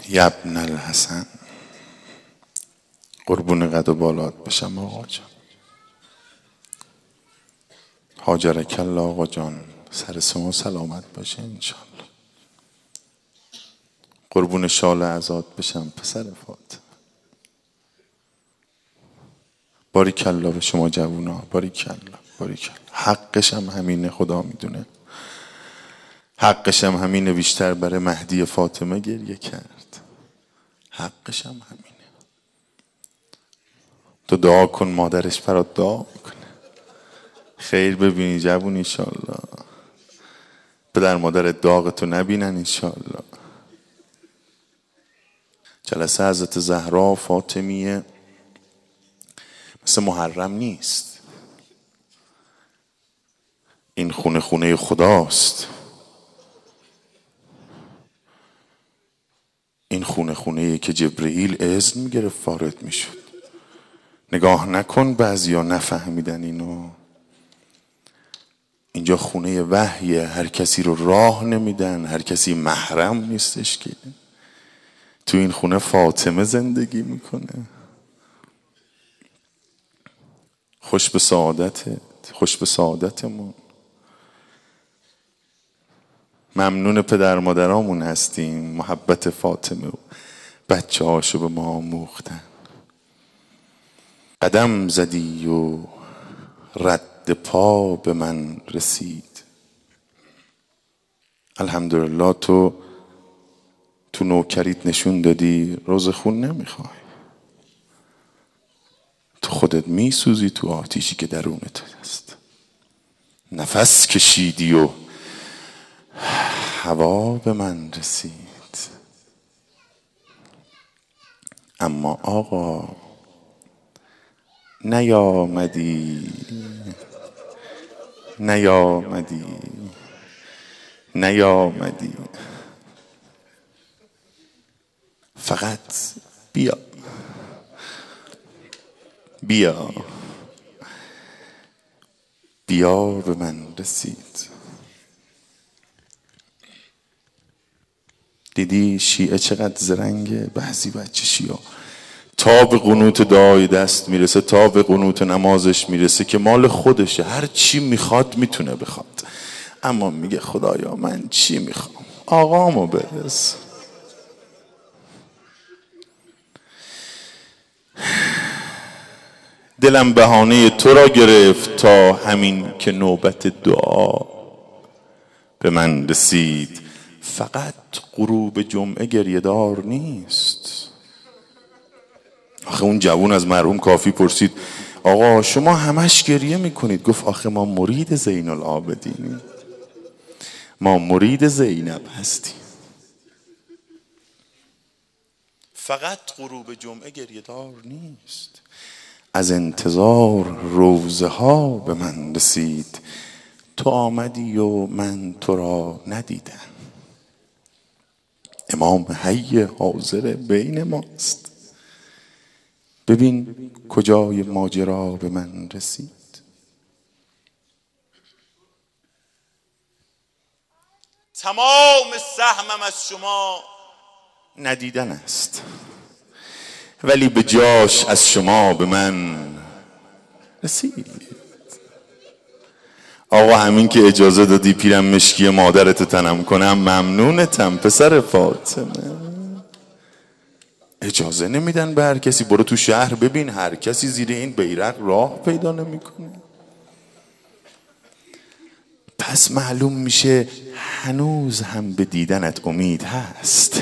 یبن الحسن، قربون قد و بالات بشم آقا جان. هاجرک الله آقا جان، سر شما سلامت باشه انشالله. قربون شال عزات بشم پسر فاطمه. باریکالله به شما جوونا، باریکالله باریکالله. حقش هم همینه، خدا میدونه حقش هم همینه. بیشتر برای مهدی فاطمه گریه کرد، حقش هم همینه. تو دعا کن مادرش برات دعا میکنه، خیر ببینی جوون انشالله. پدر مادرت داغتو نبینن انشالله. جلسه حضرت زهرا فاطمیه مثل محرم نیست. این خونه خونه خداست. این خونه خونه‌ای که جبرئیل اذن میگرفت وارد میشد. نگاه نکن بعضیا نفهمیدن اینو. اینجا خونه وحیه، هر کسی رو راه نمیدن، هر کسی محرم نیستش که تو این خونه فاطمه زندگی میکنه. خوش به سعادتت، خوش به سعادتمون. ممنون پدر مادرامون هستیم، محبت فاطمه و بچه هاشو به ما آموختن. قدم زدی و رد پا به من رسید. الحمدلله تو نوکریت نشون دادی روز خون نمیخوای. تو خودت میسوزی تو آتیشی که درون تو هست. نفس کشیدی و هوا به من رسید. اما آقا نیامدی نیامدی نیامدی. فقط بیا بیا بیا به من رسید. دیدی شیعه چقدر زرنگه؟ بعضی بچه شیعه تا به قنوت دعای دست میرسه، تا به قنوت نمازش میرسه که مال خودشه، هر چی میخواد میتونه بخواد، اما میگه خدایا من چی میخوام؟ آقامو برس. دلم بهانه تو را گرفت تا همین که نوبت دعا به من رسید. فقط غروب جمعه گریه‌دار نیست. آخه اون جوون از مرحوم کافی پرسید آقا شما همش گریه میکنید؟ گفت آخه ما مرید زین العابدینیم، ما مرید زینب هستیم. فقط غروب جمعه گریه‌دار نیست. از انتظار روزه ها به من رسید. تو آمدی و من تو را ندیدم. امام حی حاضر بین ماست. ببین کجای ماجرا به من رسید. تمام سهمم از شما ندیدن است، ولی به جاش از شما به من رسید. آقا همین که اجازه دادی پیرم مشکی مادرت تنم کنم ممنونتم پسر فاطمه. اجازه نمیدن به هر کسی. برو تو شهر ببین هر کسی زیر این بیرق راه پیدا نمیکنه. پس معلوم میشه هنوز هم به دیدنت امید هست.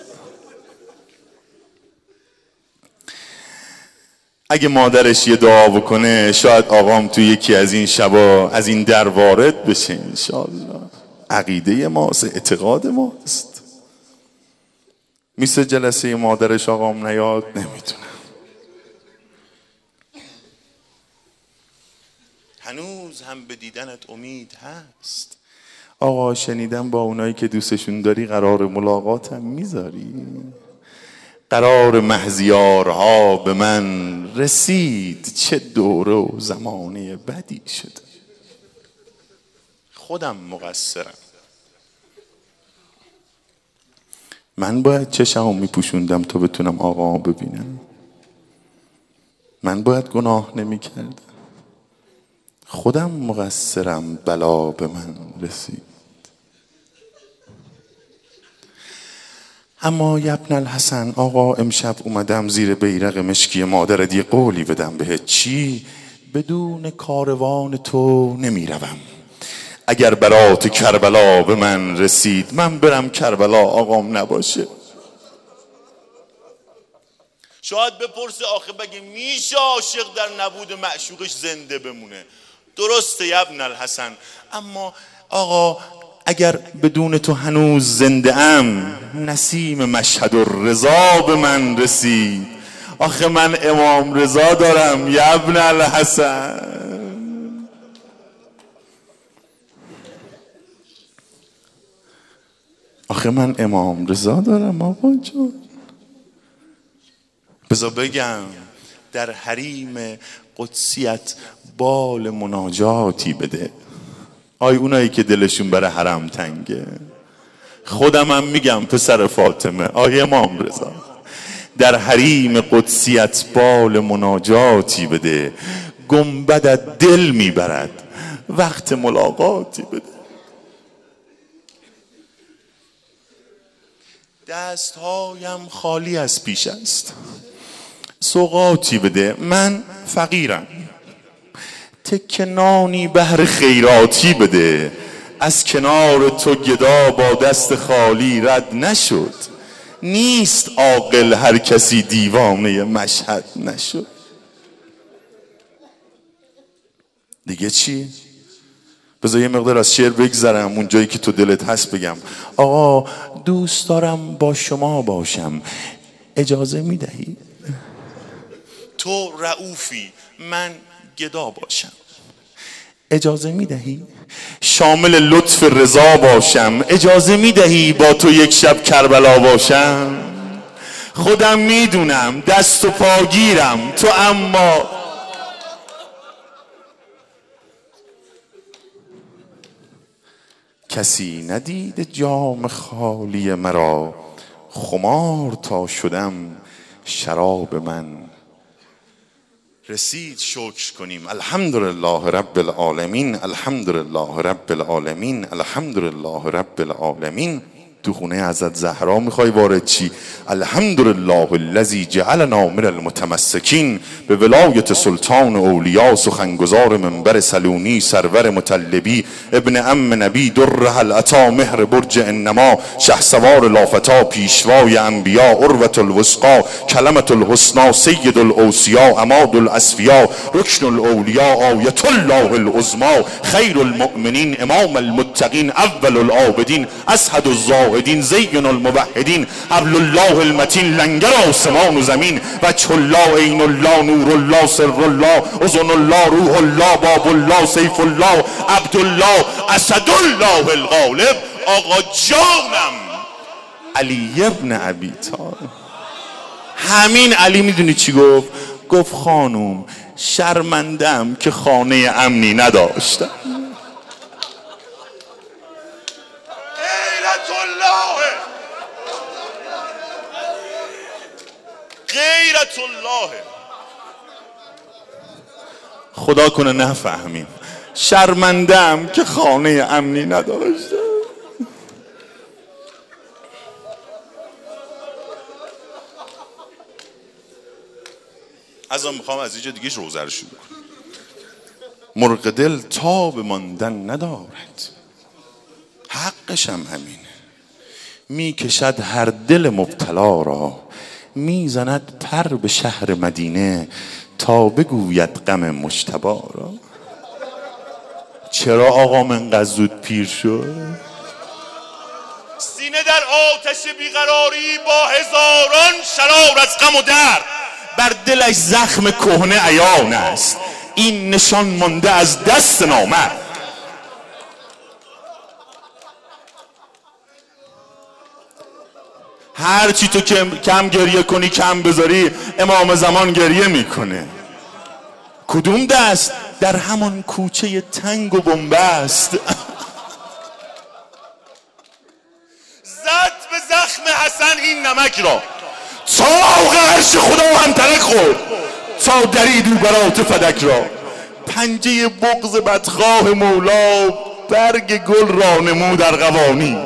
اگه مادرش یه دعا بکنه شاید آقام تو یکی از این شبا از این در وارد بشه انشالله. عقیده ماست، اعتقاد ماست. میشه جلسه مادرش آقام نیاد؟ نمیتونم. هنوز هم به دیدنت امید هست. آقا شنیدم با اونایی که دوستشون داری قرار ملاقات هم میذاری. قرار مهزیارها به من رسید. چه دوره و زمانه بدی شده. خودم مقصرم. من باید چشمو میپوشوندم تا بتونم آقامو ببینم. من باید گناه نمیکردم. خودم مقصرم، بلا به من رسید. اما یبن الحسن آقا، امشب اومدم زیر بیرق مشکی مادرت یه قولی بدم بهت. چی؟ بدون کاروان تو نمیروم. اگر برات کربلا به من رسید، من برم کربلا آقام نباشه. شاید بپرسه آخه بگه میشه عاشق در نبود معشوقش زنده بمونه؟ درسته یبن الحسن، اما آقا اگر بدون تو هنوز زنده ام، نسیم مشهد الرضا به من رسید. آخه من امام رضا دارم یبن الحسن. آخه من امام رضا دارم آقا جان. بذار بگم، در حریم قدسیت بال مناجاتی بده. آی اونایی که دلشون برای حرم تنگه، خودم هم میگم پسر فاطمه، آی امام رضا، در حریم قدسیت بال مناجاتی بده. گنبدت دل میبرد، وقت ملاقاتی بده. دستهایم خالی از پیش است، سوغاتی بده. من فقیرم، تکه نانی بهر خیراتی بده. از کنار تو گدا با دست خالی رد نشد. نیست عاقل هر کسی دیوانه مشهد نشد. دیگه چی؟ بذار یه مقدار از شعر بگذرم، اون جایی که تو دلت هست بگم. آقا دوست دارم با شما باشم، اجازه میدهی؟ تو رؤوفی، من گدا باشم، اجازه میدهی؟ شامل لطف رضا باشم، اجازه میدهی با تو یک شب کربلا باشم؟ خودم میدونم دست و پاگیرم تو، اما کسی ندید جام خالی مرا. خمار تا شدم شراب من رسید. شکر کنیم. الحمدلله رب العالمین، الحمدلله رب العالمین، الحمدلله رب العالمین. تو خونه حضرت زهرا میخوای وارد چی؟ الحمدلله الذی جعلنا من المتمسکین به ولایت سلطان اولیاء. سخنگزار منبر سلونی سرور مطلبی ابن ام نبی در العطا مهر برج انما شهسوار لافتا پیشوای انبیا عروة الوثقا کلمة الحسنا سید الاوصیا عماد الاسفیا رکن الاولیاء آیت الله العظما خیر المؤمنین امام المتقین اول العابدین اسعد الزاهدین زین الموحدین حبل الله المتین لنگر آسمان و زمین وجه الله عین الله نور الله سر الله اذن الله روح الله باب الله سیف الله عبدالله اسد الله الغالب. آقا جانم علی ابن ابی طالب. همین علی میدونی چی گفت؟ گفت خانوم شرمندم که خانه امنی نداشتم. غیرت الله. خدا کنه نفهمیم. شرمندم که خانه امنی نداشتم. ازم میخوام از اینجا دیگه روزه رو شروع کنم. مرغ دل تاب ماندن ندارد، حقشم همینه. میکشد هر دل مبتلا را، میزند پر به شهر مدینه تا بگوید غم مجتبی را. چرا آقا من زود پیر شد؟ سینه در آتش بیقراری با هزاران شرار از غم و درد. بر دلش زخم کهنه عیان است، این نشان مانده از دست نامرد. هر چی تو کم گریه کنی کم بذاری امام زمان گریه میکنه. کدوم دست؟ در همان کوچه تنگ و بنبست. زد به زخم حسن این نمک را چاق عرش خدا هم ترک خورد تا درید او برات فدک را. پنجه بغض بدخواه مولا برگ گل را نمود ارغوانی.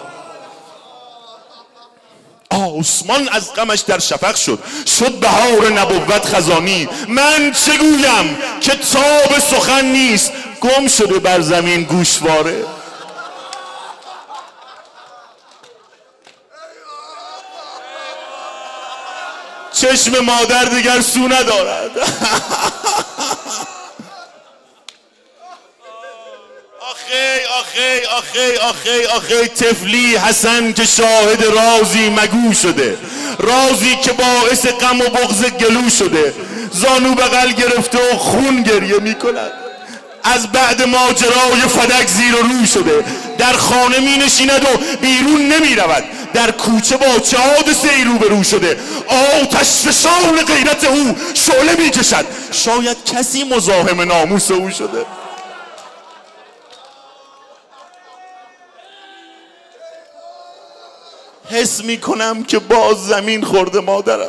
آسمان از غمش در شفق شد بهار نبوت خزانی. من چه گویم که تاب سخن نیست گم شده بر زمین گوشواره. چشم مادر دیگر سو ندارد. آخی طفلی حسن که شاهد رازی مگو شده، رازی که باعث غم و بغض گلو شده. زانو بغل گرفته و خون گریه می کند، از بعد ماجرای فدک زیر و رو شده. در خانه می نشیند و بیرون نمی رود، در کوچه با چه حادثه ای روبرو شده. آتش فشان غیرت او شعله می کشد، شاید کسی مزاحم ناموس او شده. حس می کنم که باز زمین خورده مادرم.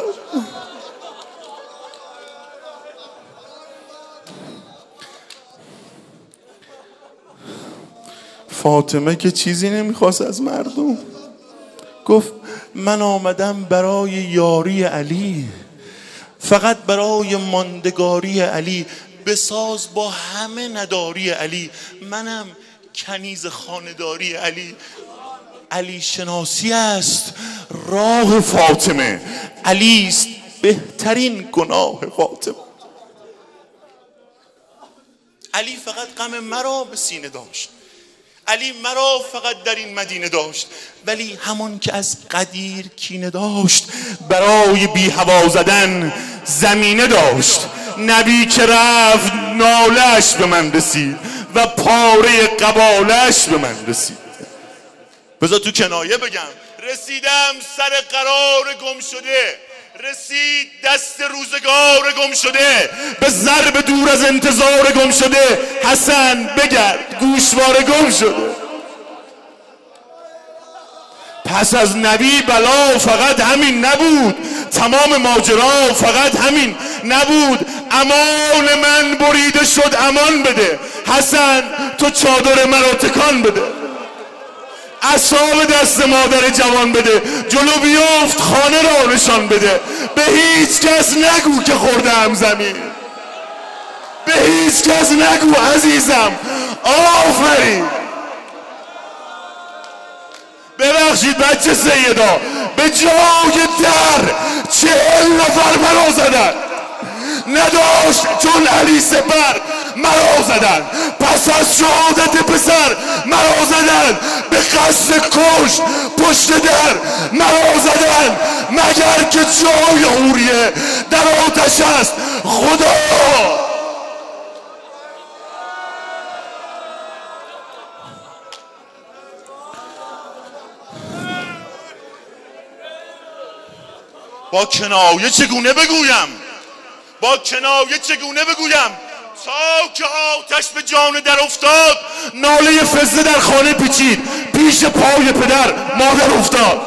فاطمه که چیزی نمیخواست از مردم، گفت من آمدم برای یاری علی، فقط برای ماندگاری علی، بساز با همه نداری علی، منم کنیز خانداری علی. علی شناسی است راه فاطمه، علی است بهترین گناه فاطمه. علی فقط غم مرا به سینه داشت، علی مرا فقط در این مدینه داشت، ولی همون که از قدیر کینه داشت برای بی هوا زدن زمینه داشت. نبی که رفت نالش به من رسید و پاره قبالش به من رسید. بذار تو کنایه بگم، رسیدم سر قرار گم شده، رسید دست روزگار گم شده، به ضرب دور از انتظار گم شده. حسن بگرد گوشواره گم شده. پس از نبی بلا فقط همین نبود، تمام ماجرا فقط همین نبود. امان من بریده شد امان بده، حسن تو چادر مرا تکان بده. عصا دست مادر جوان بده، جلو بیفت خانه را نشان بده. به هیچ کس نگو که خوردم زمین، به هیچ کس نگو عزیزم. آفرین. ببخشید بچه سیدا، به جای در 40 نفر مرا زدن، نداشت چون علی سپر مرا زدن. پس از شهادت پسر مرا زدن، به قصد کشت پشت در مرا زدن. مگر که جای حوریه در آتش است خدا. با کنایه چگونه بگویم، با کنایه چگونه بگویم، تا که آتش به جان در افتاد ناله فزه در خانه پیچید، پیش پای پدر مادر افتاد.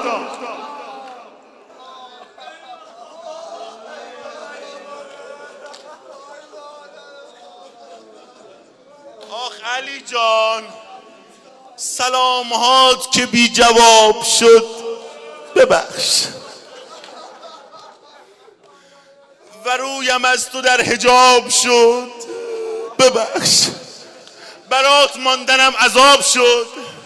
آخ علی جان، سلامهات که بی جواب شد ببخش، و رویم از تو در حجاب شد ببخش، برات ماندنم عذاب شد.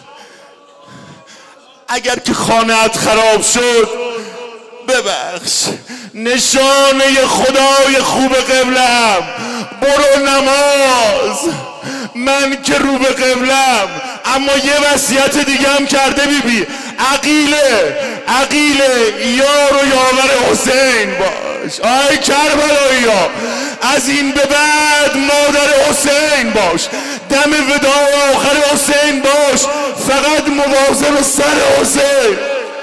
اگر که خانه‌ات خراب شد ببخش، نشانه خدای خوب قبلم برو نماز. من که رو به قبلم، اما یه وصیت دیگه هم کرده بیبی، عقیله یار و یاور حسین باش. آی کربلایی ها، از این به بعد مادر حسین باش، دم وداع آخر حسین باش، فقط مواظب سر حسین.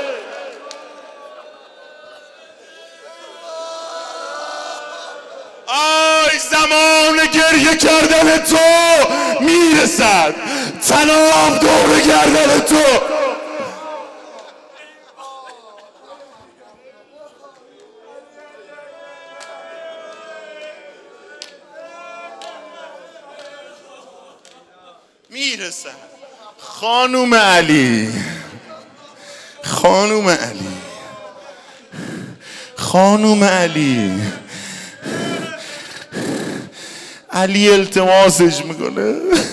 آی زمان گریه کردن تو میرسد، طناب دور گردن تو. میرسن. خانوم علی، خانوم علی، خانوم علی، علی التماسش میکنه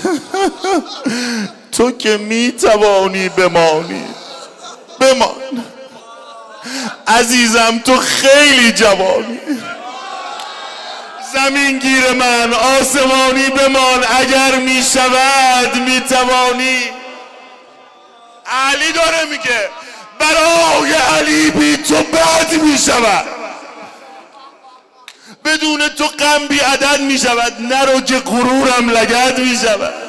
تو که میتوانی بمانی بمان، عزیزم تو خیلی جوانی، زمین گیر من آسمانی بمان، اگر میشود میتوانی. علی داره میگه برای علی بی تو بد میشود، بدون تو غم بی عدد میشود، نرو که غرورم لگد میشود.